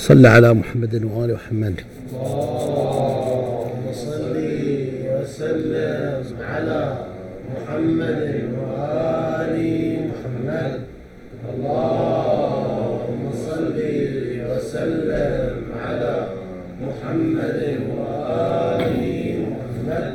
صل على محمد وآل محمد. اللهم صل وسلم على محمد وآل محمد. اللهم صل وسلم على محمد وآل محمد.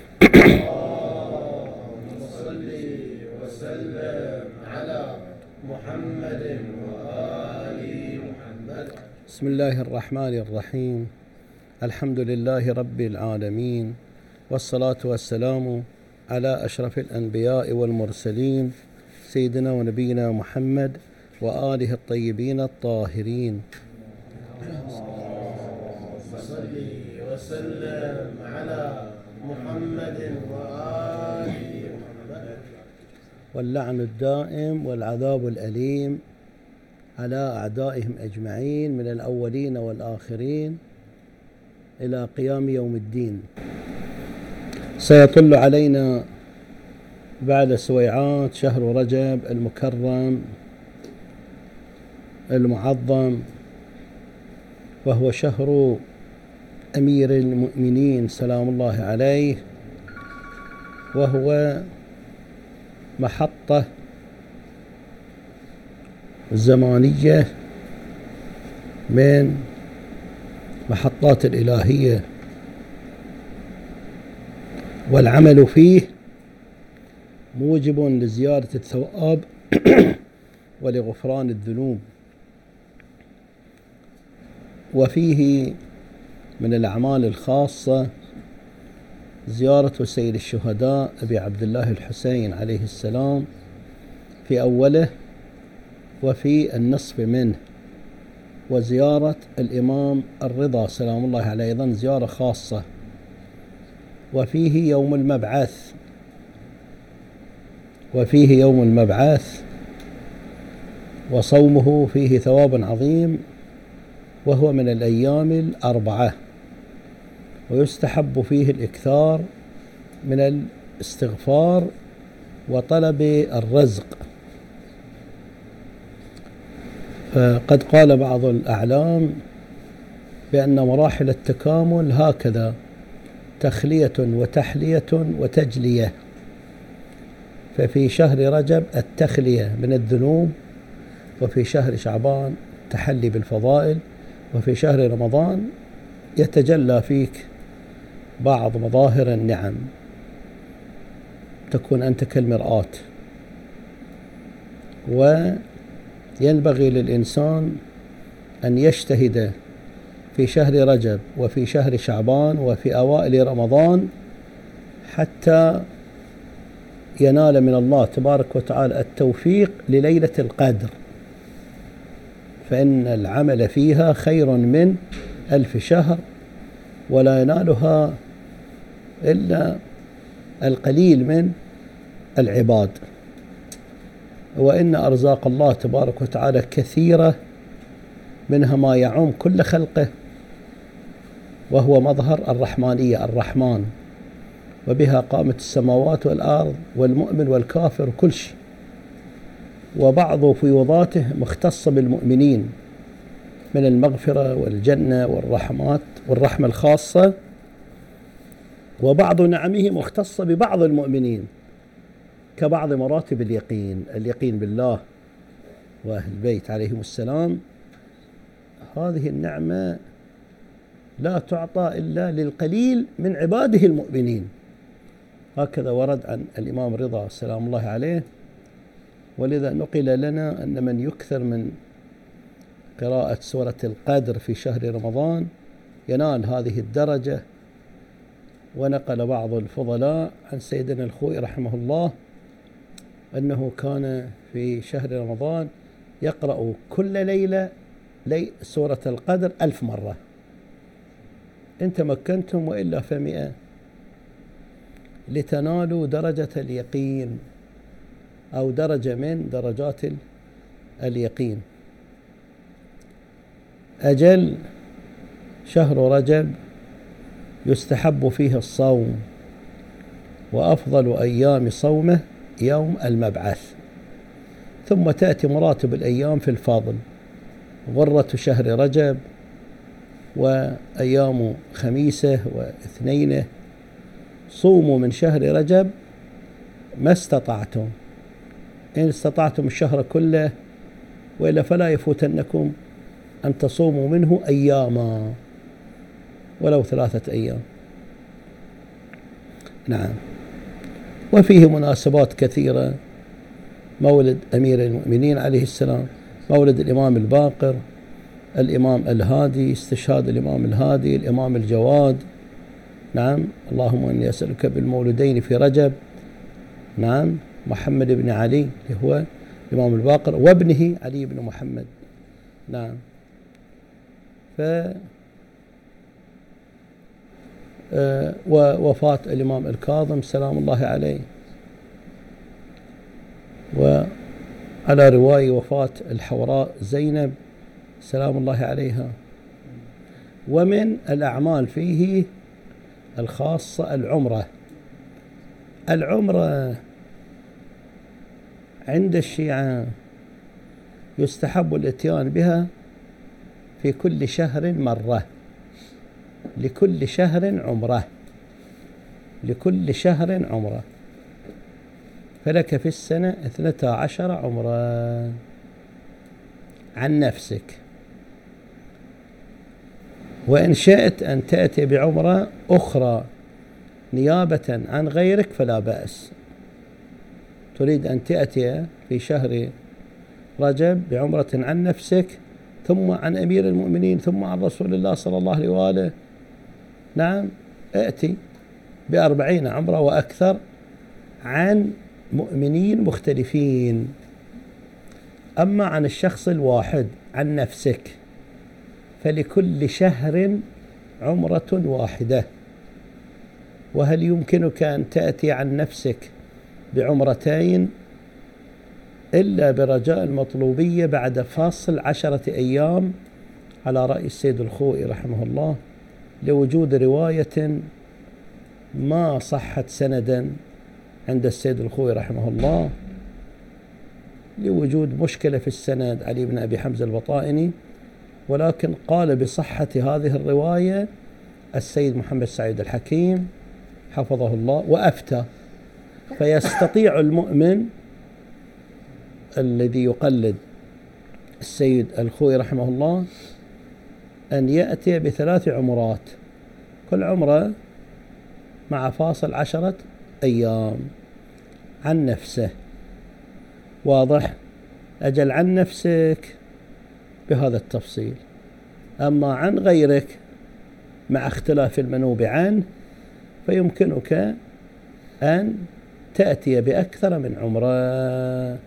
اللهم صل وسلم على محمد وآل محمد. بسم الله الرحمن الرحيم. الحمد لله رب العالمين، والصلاة والسلام على أشرف الأنبياء والمرسلين سيدنا ونبينا محمد وآله الطيبين الطاهرين. صل وسلم على محمد وآل محمد. واللعن الدائم والعذاب الأليم على أعدائهم أجمعين من الأولين والآخرين إلى قيام يوم الدين. سيطل علينا بعد سويعات شهر رجب المكرم المعظم، وهو شهر أمير المؤمنين سلام الله عليه، وهو محطة زمانية من محطات الإلهية، والعمل فيه موجب لزيادة الثواب ولغفران الذنوب. وفيه من الأعمال الخاصة زيارة سيد الشهداء أبي عبد الله الحسين عليه السلام في أوله وفي النصف منه، وزيارة الإمام الرضا سلام الله عليه أيضا زيارة خاصة. وفيه يوم المبعث وصومه فيه ثواب عظيم، وهو من الأيام الأربعة، ويستحب فيه الإكثار من الاستغفار وطلب الرزق. فقد قال بعض الأعلام بأن مراحل التكامل هكذا: تخلية وتحلية وتجلية. ففي شهر رجب التخلية من الذنوب، وفي شهر شعبان تحلي بالفضائل، وفي شهر رمضان يتجلى فيك بعض مظاهر النعم، تكون أنت كالمرآة. وينبغي للإنسان أن يجتهد في شهر رجب وفي شهر شعبان وفي أوائل رمضان حتى ينال من الله تبارك وتعالى التوفيق لليلة القدر، فإن العمل فيها خير من 1000 شهر، ولا ينالها إلا القليل من العباد. وإن أرزاق الله تبارك وتعالى كثيرة، منها ما يعم كل خلقه، وهو مظهر الرحمانية الرحمن، وبها قامت السماوات والأرض والمؤمن والكافر كل شيء. وبعض فيوضاته مختصة بالمؤمنين من المغفرة والجنة والرحمات والرحمة الخاصة، وبعض نعمه مختصة ببعض المؤمنين كبعض مراتب اليقين بالله وأهل البيت عليهم السلام. هذه النعمة لا تعطى إلا للقليل من عباده المؤمنين. هكذا ورد عن الإمام الرضا سلام الله عليه. ولذا نقل لنا أن من يكثر من قراءة سورة القدر في شهر رمضان ينال هذه الدرجة. ونقل بعض الفضلاء عن سيدنا الخوئي رحمه الله أنه كان في شهر رمضان يقرأ كل ليلة سورة القدر 1000 مرة. إن تمكنتم وإلا ف100، لتنالوا درجة اليقين أو درجة من درجات اليقين. أجل شهر رجب يستحب فيه الصوم، وأفضل أيام صومه يوم المبعث، ثم تأتي مراتب الأيام في الفضل: غرة شهر رجب، وأيام خميسه واثنينه. صوموا من شهر رجب ما استطعتم، إن استطعتم الشهر كله، وإلا فلا يفوتنكم أن تصوموا منه أياما ولو 3 أيام. نعم. وفيه مناسبات كثيرة: مولد أمير المؤمنين عليه السلام، مولد الإمام الباقر، الإمام الهادي، استشهاد الإمام الهادي، الإمام الجواد. نعم. اللهم إني أسألك بالمولدين في رجب. نعم. محمد بن علي اللي هو الإمام الباقر، وابنه علي بن محمد. نعم. ووفاة الإمام الكاظم سلام الله عليه، وعلى رواية وفاة الحوراء زينب سلام الله عليها. ومن الأعمال فيه الخاصة العمرة. العمرة عند الشيعة يستحب الاتيان بها في كل شهر مرة، لكل شهر عمرة، لكل شهر عمرة، فلك في السنة 12 عمرة عن نفسك. وإن شئت أن تأتي بعمرة أخرى نيابة عن غيرك فلا بأس. تريد أن تأتي في شهر رجب بعمرة عن نفسك، ثم عن أمير المؤمنين، ثم عن رسول الله صلى الله عليه وآله، نعم، ائتي ب40 عمرة وأكثر عن مؤمنين مختلفين. أما عن الشخص الواحد عن نفسك فلكل شهر عمرة واحدة. وهل يمكنك أن تأتي عن نفسك بعمرتين إلا برجاء المطلوبية بعد فاصل 10 أيام على رأي السيد الخوئي رحمه الله، لوجود رواية ما صحت سندا عند السيد الخوئي رحمه الله، لوجود مشكلة في السند علي بن أبي حمزة البطائني، ولكن قال بصحة هذه الرواية السيد محمد سعيد الحكيم حفظه الله وأفتى. فيستطيع المؤمن الذي يقلد السيد الخوئي رحمه الله أن يأتي ب3 عمرات، كل عمرة مع فاصل 10 أيام عن نفسه. واضح؟ أجل عن نفسك بهذا التفصيل. أما عن غيرك مع اختلاف المنوب عنه فيمكنك أن تأتي بأكثر من عمرة.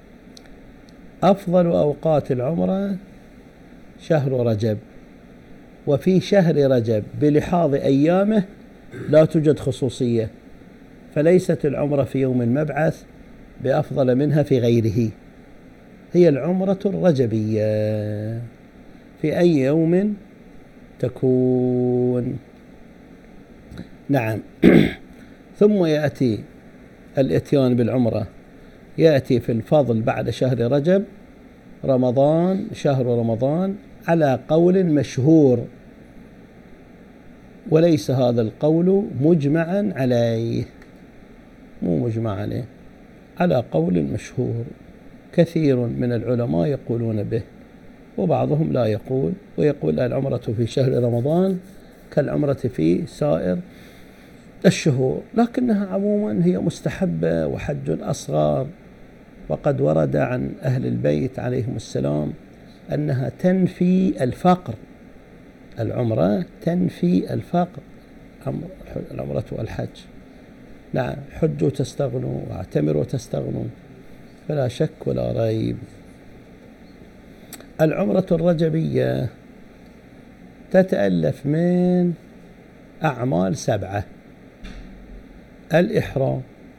أفضل أوقات العمرة شهر رجب، وفي شهر رجب بلحاظ أيامه لا توجد خصوصية، فليست العمرة في يوم المبعث بأفضل منها في غيره، هي العمرة الرجبية في أي يوم تكون. نعم. ثم يأتي الاتيان بالعمرة، يأتي في الفضل بعد شهر رجب رمضان، شهر رمضان، على قول مشهور، وليس هذا القول مجمعا عليه، مو مجمع عليه، على قول مشهور كثير من العلماء يقولون به، وبعضهم لا يقول، ويقول العمرة في شهر رمضان كالعمرة في سائر الشهور، لكنها عموما هي مستحبة وحج أصغر. وقد ورد عن أهل البيت عليهم السلام أنها تنفي الفقر، العمرة تنفي الفقر، العمرة والحج. نعم، حجوا تستغنوا واعتمروا تستغنوا، فلا شك ولا ريب. العمرة الرجبية تتألف من أعمال 7: الإحرام،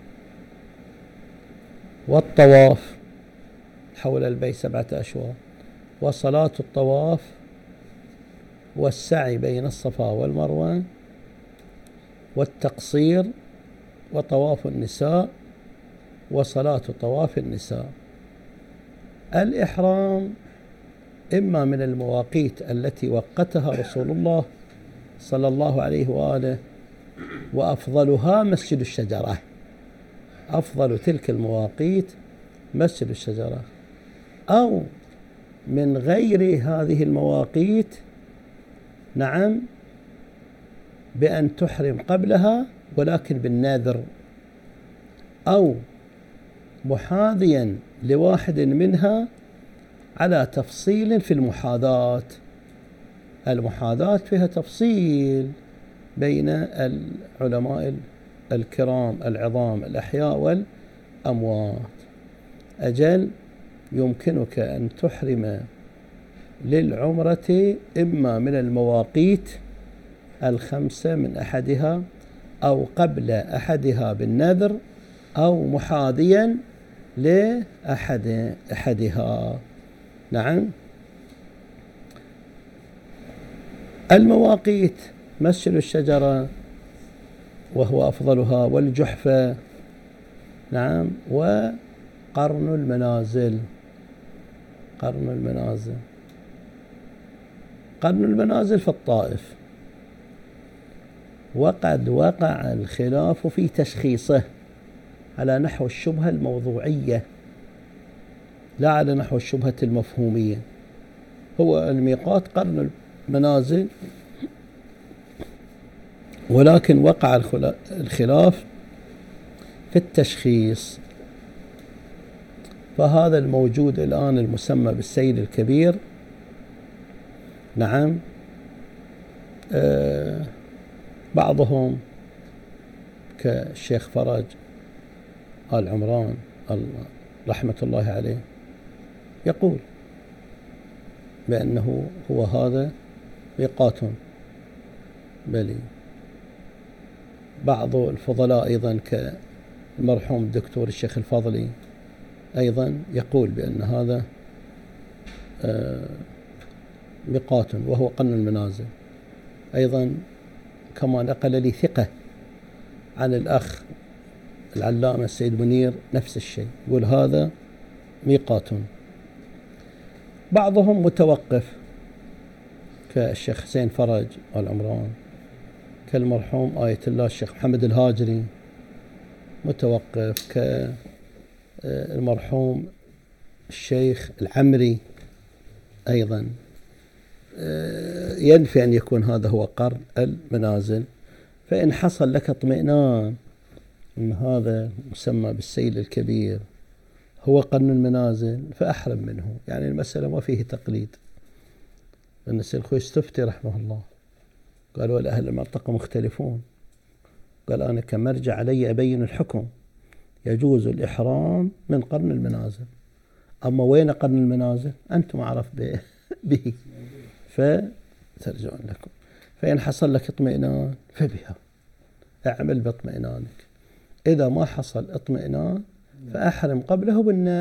والطواف حول البيت 7 أشواط، وصلاة الطواف، والسعي بين الصفا والمروة، والتقصير، وطواف النساء، وصلاة طواف النساء. الإحرام إما من المواقيت التي وقتها رسول الله صلى الله عليه وآله، وأفضلها مسجد الشجرة، أفضل تلك المواقيت مسجد الشجرة، أو من غير هذه المواقيت، نعم، بأن تحرم قبلها ولكن بالنذر، أو محاذيا لواحد منها على تفصيل في المحاذاة. المحاذاة فيها تفصيل بين العلماء الكرام العظام الأحياء والأموات. أجل يمكنك أن تحرم للعمرة إما من المواقيت الخمسة من أحدها، أو قبل أحدها بالنذر، أو محاذيا لأحدها. نعم. المواقيت مسجد الشجرة وهو أفضلها، والجحفة، نعم، وقرن المنازل. قرن المنازل في الطائف، وقد وقع الخلاف في تشخيصه على نحو الشبهة الموضوعية لا على نحو الشبهة المفهومية. هو الميقات قرن المنازل، ولكن وقع الخلاف في التشخيص. فهذا الموجود الآن المسمى بالسيل الكبير، نعم، بعضهم كالشيخ فرج آل عمران رحمة الله عليه يقول بأنه هو هذا ميقات بلي. بعض الفضلاء أيضا كالمرحوم الدكتور الشيخ الفضلي أيضا يقول بأن هذا ميقات وهو قرن المنازل. أيضا كما نقل لي ثقة عن الأخ العلامة السيد منير نفس الشيء، يقول هذا ميقات. بعضهم متوقف كالشيخ حسين فرج آل عمران، كالمرحوم آية الله الشيخ محمد الهاجري متوقف، كالمرحوم الشيخ العمري أيضا ينفي أن يكون هذا هو قرن المنازل. فإن حصل لك اطمئنان أن هذا مسمى بالسيل الكبير هو قرن المنازل فأحرم منه. يعني المسألة ما فيه تقليد. لأن السيد الخوي استفتي رحمه الله قال والأهل المنطقة مختلفون، قال أنا كمرجع علي أبين الحكم، يجوز الإحرام من قرن المنازل، أما وين قرن المنازل أنتم أعرف به فترجعون لكم. فإن حصل لك اطمئنان فبها، اعمل باطمئنانك. إذا ما حصل اطمئنان فأحرم قبله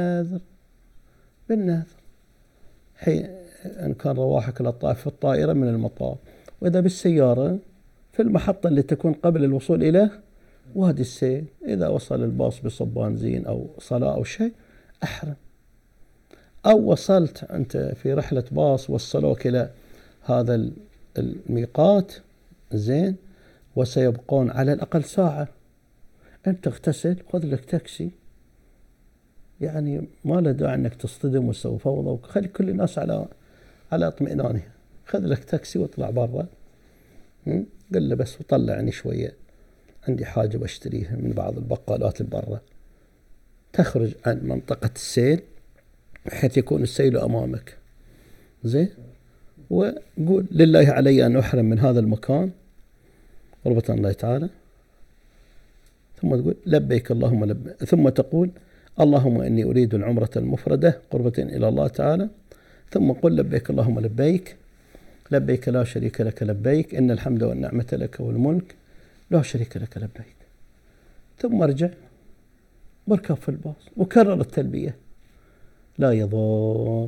بالنذر حين أن كان رواحك للطائف في الطائرة من المطار، وإذا بالسيارة في المحطة اللي تكون قبل الوصول إلى وادي السيل، إذا وصل الباص بصبان زين أو صلاة أو شيء أحرم. أو وصلت أنت في رحلة باص وصلوك إلى هذا الميقات زين وسيبقون على الأقل ساعة، أنت اغتسل خذ لك تاكسي، يعني ما له داعي أنك تصطدم وتسوي فوضى، وخلي كل الناس على اطمئنانها. خذ لك تاكسي واطلع برا، قل له بس وطلعني شوية عندي حاجة بشتريها من بعض البقالات البرة. تخرج عن منطقة السيل بحيث يكون السيل أمامك زين، وقول لله علي أن أحرم من هذا المكان قربة الله تعالى، ثم تقول لبيك اللهم لبيك، ثم تقول اللهم إني أريد العمرة المفردة قربة إلى الله تعالى، ثم قل لبيك اللهم لبيك، لبيك لا شريك لك لبيك، إن الحمد والنعمة لك والملك لا شريك لك لبيك. ثم ارجع واركب في الباص وكرر التلبية لا يضر.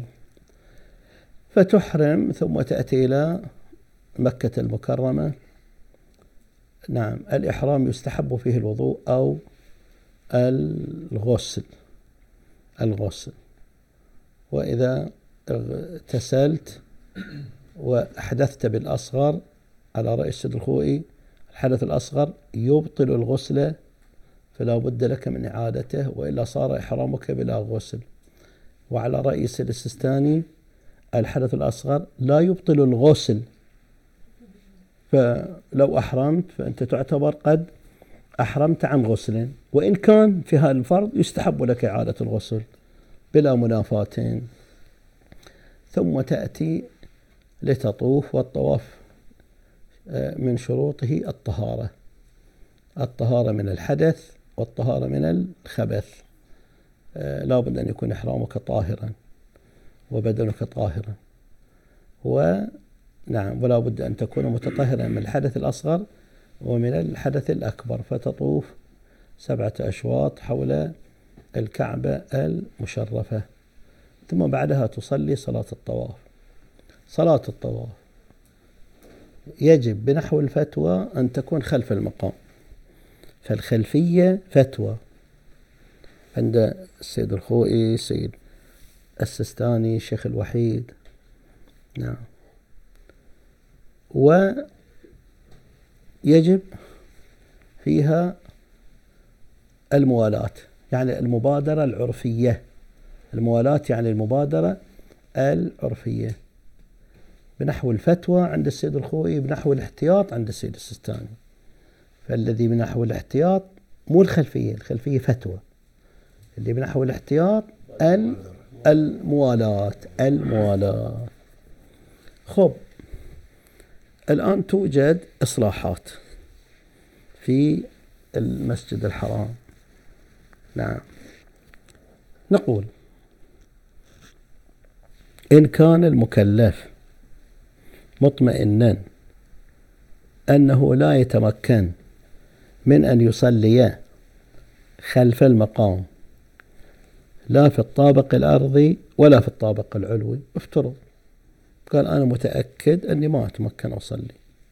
فتحرم ثم تأتي إلى مكة المكرمة. نعم، الإحرام يستحب فيه الوضوء أو الغسل. وإذا اغتسلت وأحدثت بالأصغر على رأي السيد الخوئي، الحدث الأصغر يبطل الغسل فلا بد لك من إعادته وإلا صار إحرامك بلا غسل. وعلى رأي السيد السيستاني الحدث الأصغر لا يبطل الغسل، فلو أحرمت فأنت تعتبر قد أحرمت عن غسل، وإن كان في هذا الفرض يستحب لك إعادة الغسل بلا منافاة. ثم تأتي لتطوف، والطواف من شروطه الطهارة من الحدث والطهارة من الخبث. لا بد أن يكون إحرامك طاهرا وبدنك طاهرا، ونعم ولا بد أن تكون متطهرا من الحدث الأصغر ومن الحدث الأكبر. فتطوف 7 أشواط حول الكعبة المشرفة، ثم بعدها تصلي صلاة الطواف. صلاة الطواف يجب بنحو الفتوى أن تكون خلف المقام، فالخلفية فتوى عند السيد الخوئي، السيد السيستاني، الشيخ الوحيد. نعم. ويجب فيها الموالاة، يعني المبادرة العرفية. الموالاة يعني المبادرة العرفية بنحو الفتوى عند السيد الخوئي، بنحو الاحتياط عند السيد السيستاني. فالذي بنحو الاحتياط مو الخلفية فتوى، اللي بنحو الاحتياط الموالاة. خب، الآن توجد إصلاحات في المسجد الحرام. نعم. نقول إن كان المكلف مطمئنا أنه لا يتمكن من أن يصلي خلف المقام لا في الطابق الأرضي ولا في الطابق العلوي، افترض قال أنا متأكد أني ما أتمكن أصلي،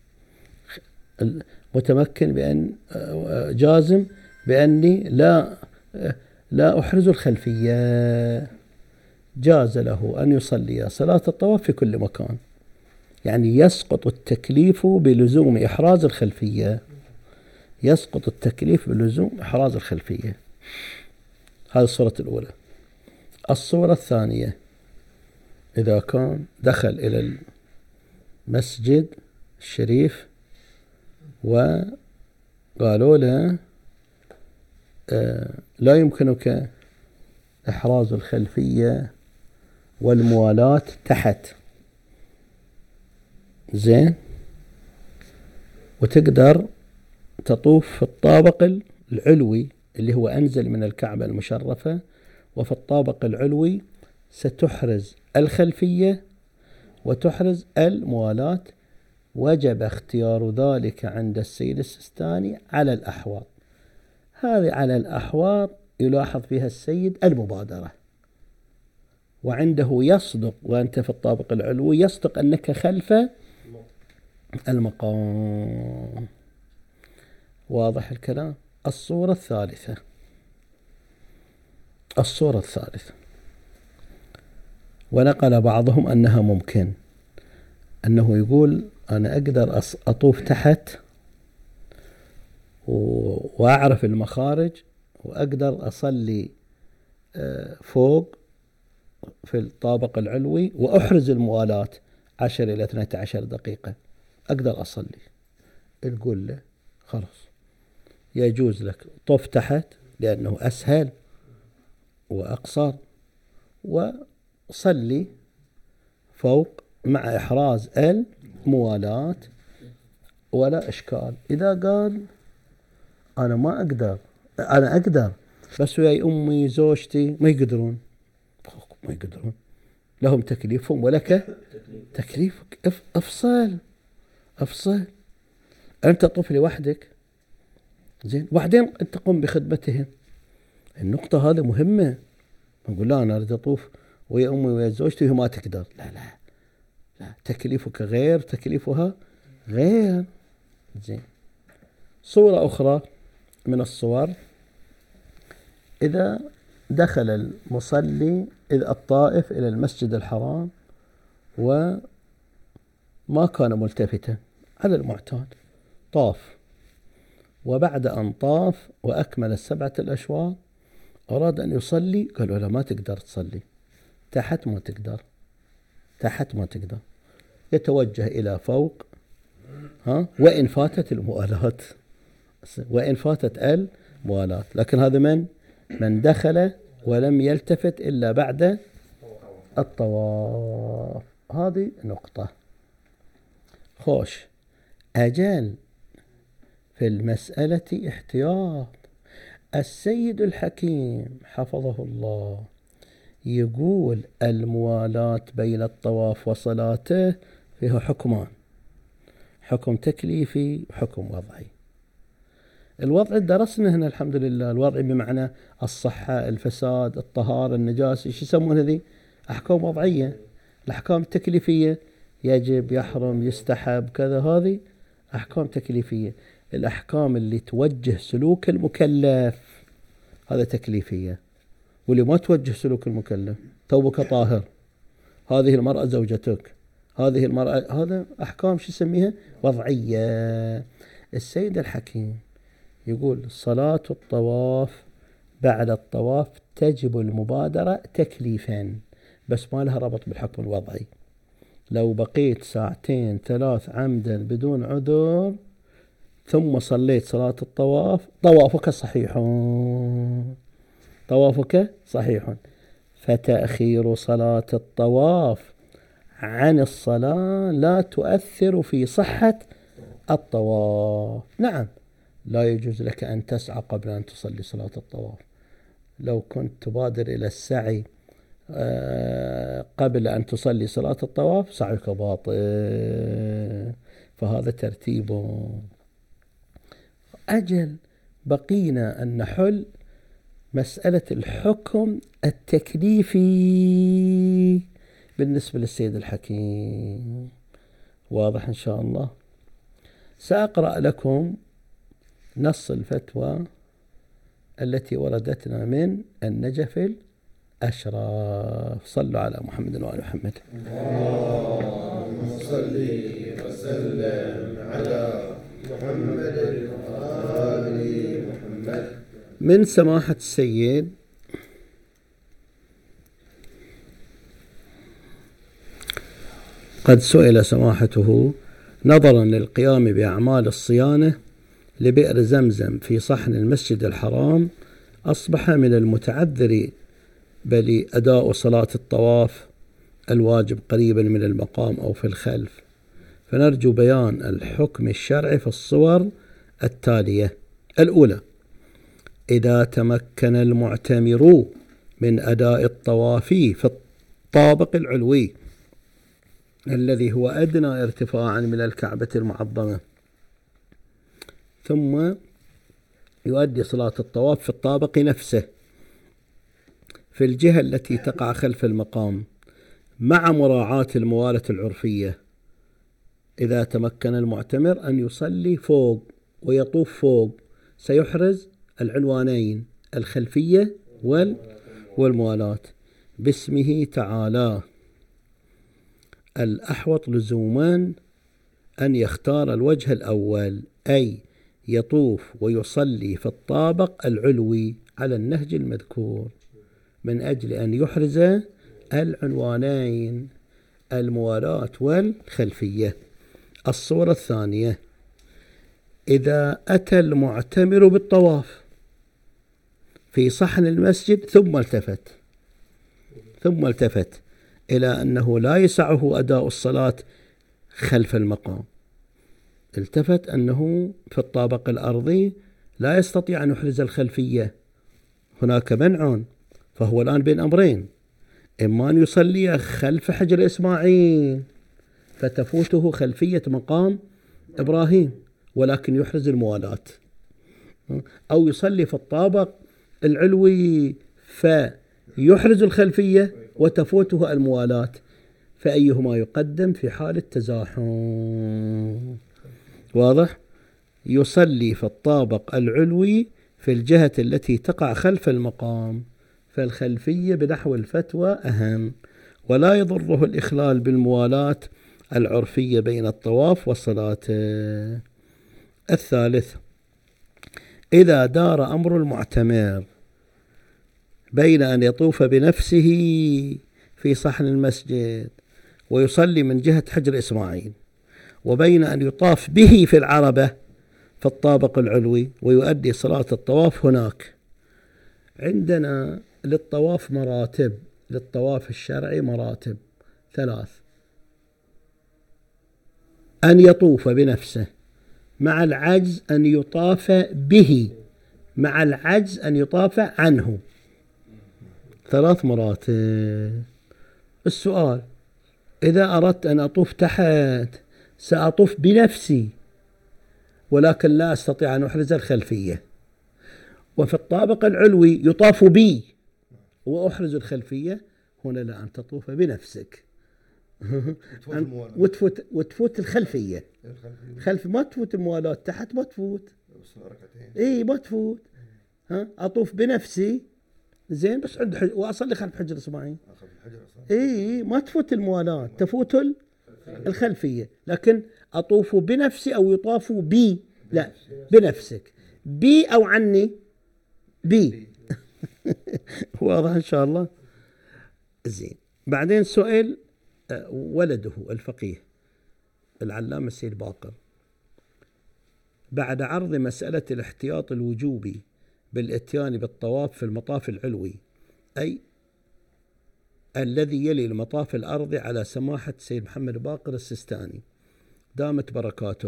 متمكن بأن جازم بأني لا أحرز الخلفية، جاز له أن يصلي صلاة الطواف في كل مكان، يعني يسقط التكليف بلزوم إحراز الخلفية، يسقط التكليف بلزوم إحراز الخلفية. هذه الصورة الأولى. الصورة الثانية، إذا كان دخل إلى المسجد الشريف وقالوا له لا يمكنك إحراز الخلفية والموالاة تحت، زين، وتقدر تطوف في الطابق العلوي اللي هو أنزل من الكعبة المشرفة، وفي الطابق العلوي ستحرز الخلفية وتحرز الموالاة، وجب اختيار ذلك عند السيد السيستاني على الأحواط. هذه على الأحواط يلاحظ فيها السيد المبادرة، وعنده يصدق، وأنت في الطابق العلوي يصدق أنك خلف المقام. واضح الكلام؟ الصورة الثالثة، ونقل بعضهم أنها ممكن، أنه يقول أنا أقدر أطوف تحت وأعرف المخارج، وأقدر أصلي فوق في الطابق العلوي وأحرز الموالاة 10 إلى 12 دقيقة، أقدر أصلي. نقول له خلاص يجوز لك طوف تحت لأنه أسهل وأقصر، وصلي فوق مع إحراز الموالاة ولا إشكال. إذا قال أنا ما أقدر، أنا أقدر بس وياي أمي زوجتي ما يقدرون، لهم تكليفهم ولك تكليفك، أفصل. أنت طوف لوحدك، زين، وبعدين أنت قم بخدمتهم. النقطة هذه مهمة. نقول لا أنا أريد أطوف ويا أمي ويا زوجتي وهي ما تقدر، لا، تكليفك غير تكليفها غير. زين. صورة أخرى من الصور، إذا دخل المصلي الطائف إلى المسجد الحرام وما كان ملتفتا على المعتاد، طاف، وبعد أن طاف وأكمل 7 الأشواط أراد أن يصلي، قالوا لا ما تقدر تصلي، تحت ما تقدر، تحت ما تقدر، يتوجه إلى فوق، وإن فاتت الموالاة، وإن فاتت الموالاة. لكن هذا من دخل ولم يلتفت إلا بعد الطواف. هذه نقطة. خوش أجل في المسألة احتياط. السيد الحكيم حفظه الله يقول الموالاة بين الطواف وصلاته فيها حكمان، حكم تكليفي وحكم وضعي. الوضع درسنا هنا الحمد لله، الوضع بمعنى الصحة، الفساد، الطهارة، النجاسة، ايش يسمون هذه؟ أحكام وضعية. الأحكام التكليفية يجب، يحرم، يستحب، كذا، هذه أحكام تكليفية. الأحكام اللي توجه سلوك المكلف هذا تكليفية، واللي ما توجه سلوك المكلف، توبك طاهر، هذه المرأة زوجتك، هذه المرأة، هذا أحكام شو يسميها؟ وضعية. السيد الحكيم يقول صلاة الطواف بعد الطواف تجب المبادرة تكليفا، بس ما لها ربط بالحكم الوضعي. لو بقيت 2 3 ساعات عمدا بدون عذر ثم صليت صلاة الطواف، طوافك صحيح، طوافك صحيح. فتأخير صلاة الطواف عن الصلاة لا تؤثر في صحة الطواف. نعم، لا يجوز لك أن تسعى قبل أن تصلي صلاة الطواف. لو كنت تبادر إلى السعي قبل أن تصلي صلاة الطواف سعيك باطل، فهذا ترتيبه. أجل بقينا أن نحل مسألة الحكم التكليفي بالنسبة للسيد الحكيم. واضح إن شاء الله. سأقرأ لكم نص الفتوى التي وردتنا من النجف الأشراف. صلوا على محمد وآل محمد. اللهم صل وسلم على محمد وآل محمد. من سماحة السيد قد سئل سماحته نظرا للقيام بأعمال الصيانة لبئر زمزم في صحن المسجد الحرام، أصبح من المتعذر بل أداء صلاة الطواف الواجب قريبا من المقام أو في الخلف، فنرجو بيان الحكم الشرعي في الصور التالية. الأولى: إذا تمكن المعتمر من أداء الطواف في الطابق العلوي الذي هو أدنى ارتفاعا من الكعبة المعظمة، ثم يؤدي صلاة الطواف في الطابق نفسه في الجهة التي تقع خلف المقام مع مراعاة الموالاة العرفية، إذا تمكن المعتمر أن يصلي فوق ويطوف فوق سيحرز العنوانين الخلفية والموالاة باسمه تعالى. الأحوط لزوما أن يختار الوجه الأول، أي يطوف ويصلي في الطابق العلوي على النهج المذكور من أجل أن يحرز العنوانين الموالاة والخلفية. الصورة الثانية: إذا أتى المعتمر بالطواف في صحن المسجد ثم التفت إلى أنه لا يسعه أداء الصلاة خلف المقام، التفت أنه في الطابق الأرضي لا يستطيع أن يحرز الخلفية، هناك منع، فهو الآن بين أمرين: إما أن يصلي خلف حجر إسماعيل فتفوته خلفية مقام إبراهيم ولكن يحرز الموالاة، أو يصلي في الطابق العلوي فيحرز الخلفية وتفوته الموالاة، فأيهما يقدم في حال التزاحم؟ واضح؟ يصلي في الطابق العلوي في الجهة التي تقع خلف المقام فالخلفية بنحو الفتوى أهم، ولا يضره الإخلال بالموالاة العرفية بين الطواف والصلاة. الثالث، إذا دار أمر المعتمر بين أن يطوف بنفسه في صحن المسجد ويصلي من جهة حجر إسماعيل، وبين أن يطاف به في العربة في الطابق العلوي ويؤدي صلاة الطواف هناك. عندنا للطواف مراتب، للطواف الشرعي مراتب ثلاث: أن يطوف بنفسه، مع العجز أن يطاف به، مع العجز أن يطاف عنه. ثلاث مراتب. السؤال: إذا أردت أن أطوف تحت سأطوف بنفسي ولكن لا أستطيع أن أحرز الخلفية، وفي الطابق العلوي يطاف بي وأحرز الخلفية، هنا لا، أن تطوف بنفسك وتفوت الخلفية. خلف ما تفوت الموالاة، تحت ما تفوت. ما تفوت. أطوف بنفسي زين، بس عند وأصلي خلف حجر إسماعيل. ما تفوت الموالاة، تفوت الخلفية. لكن أطوف بنفسي أو يطاف بي، لا، بنفسك، بي أو عني، بي. واضح إن شاء الله. زين. بعدين سؤال ولده الفقيه العلامة السيد باقر بعد عرض مسألة الاحتياط الوجوبي بالاتيان بالطواف في المطاف العلوي، أي الذي يلي المطاف الأرضي، على سماحة سيد محمد باقر السيستاني دامت بركاته،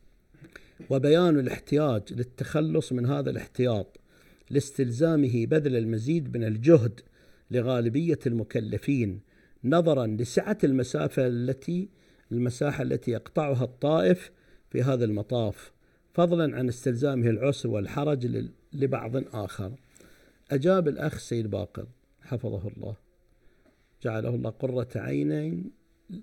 وبيان الاحتياج للتخلص من هذا الاحتياط لاستلزامه بذل المزيد من الجهد لغالبية المكلفين نظرا لسعة المساحة التي يقطعها الطائف في هذا المطاف، فضلا عن استلزامه العسر والحرج لبعض آخر. أجاب الأخ سيد باقر حفظه الله جعله الله قرة عينين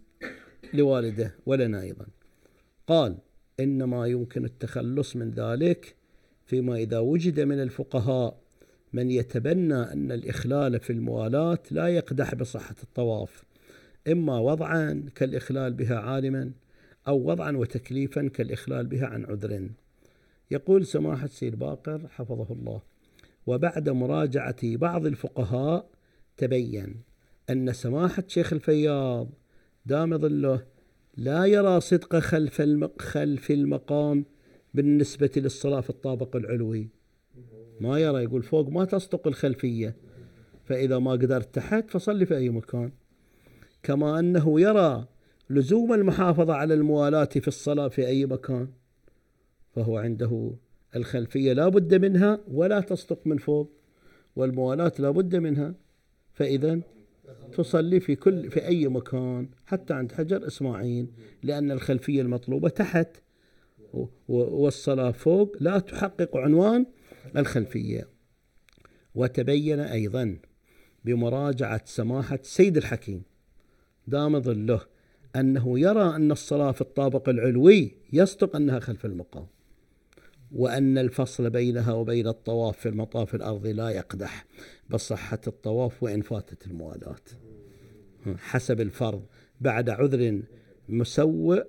لوالده ولنا أيضا، قال: إنما يمكن التخلص من ذلك فيما إذا وجد من الفقهاء من يتبنى أن الإخلال في الموالاة لا يقدح بصحة الطواف، إما وضعا كالإخلال بها عالما، أو وضعا وتكليفا كالإخلال بها عن عذر. يقول سماحة سيد باقر حفظه الله: وبعد مراجعة بعض الفقهاء تبين أن سماحة شيخ الفياض دام ظله لا يرى صدق خلف المقام بالنسبة للصلاة في الطابق العلوي، ما يرى، يقول فوق ما تصدق الخلفية، فإذا ما قدرت تحت فصلي في أي مكان. كما أنه يرى لزوم المحافظة على الموالاة في الصلاة في أي مكان، فهو عنده الخلفية لا بد منها ولا تصدق من فوق، والموالاة لا بد منها، فإذا تصلي في أي مكان حتى عند حجر إسماعيل، لأن الخلفية المطلوبة تحت، والصلاة فوق لا تحقق عنوان الخلفية. وتبين أيضا بمراجعة سماحة سيد الحكيم دام ظله أنه يرى أن الصلاة في الطابق العلوي يصدق أنها خلف المقام، وأن الفصل بينها وبين الطواف في المطاف الأرضي لا يقدح بصحة الطواف وإن فاتت الموالاة حسب الفرض بعد عذر مسوغ،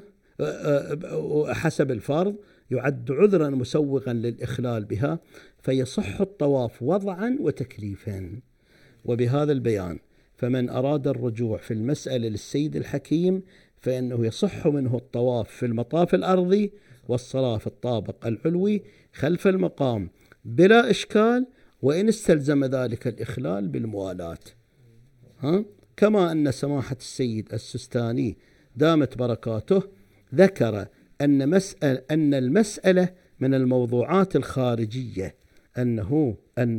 حسب الفرض يعد عذرا مسوغا للإخلال بها، فيصح الطواف وضعا وتكليفا. وبهذا البيان فمن أراد الرجوع في المسألة للسيد الحكيم فإنه يصح منه الطواف في المطاف الأرضي والصلاة في الطابق العلوي خلف المقام بلا إشكال، وإن استلزم ذلك الإخلال بالموالاة. كما أن سماحة السيد السستاني دامت بركاته ذكر أن المسألة من الموضوعات الخارجية، أنه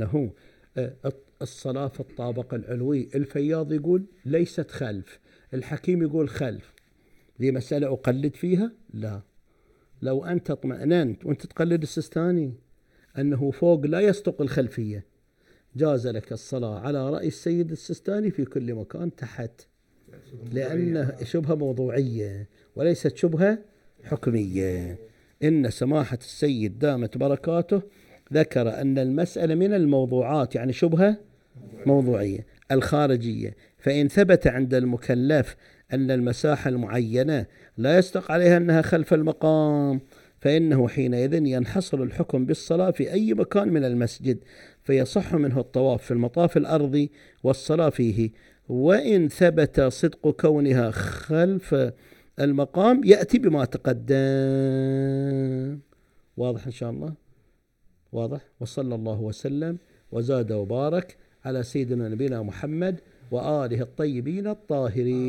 الصلاة في الطابق العلوي، الفياض يقول ليست خلف، الحكيم يقول خلف، دي مسألة أقلد فيها؟ لا. لو أنت اطمأننت وأنت تقلد السستاني أنه فوق لا يصدق الخلفية، جاز لك الصلاة على رأي السيد السستاني في كل مكان تحت، لأنه شبهة موضوعية وليست شبهة حكمية. إن سماحة السيد دامت بركاته ذكر أن المسألة من الموضوعات، يعني شبهة موضوعية. الخارجية: فإن ثبت عند المكلف أن المساحة المعينة لا يصدق عليها أنها خلف المقام، فإنه حينئذ ينحصر الحكم بالصلاة في أي مكان من المسجد، فيصح منه الطواف في المطاف الأرضي والصلاة فيه. وإن ثبت صدق كونها خلف المقام يأتي بما تقدم. واضح إن شاء الله؟ واضح. وصلى الله وسلم وزاد وبارك على سيدنا نبينا محمد وآله الطيبين الطاهرين.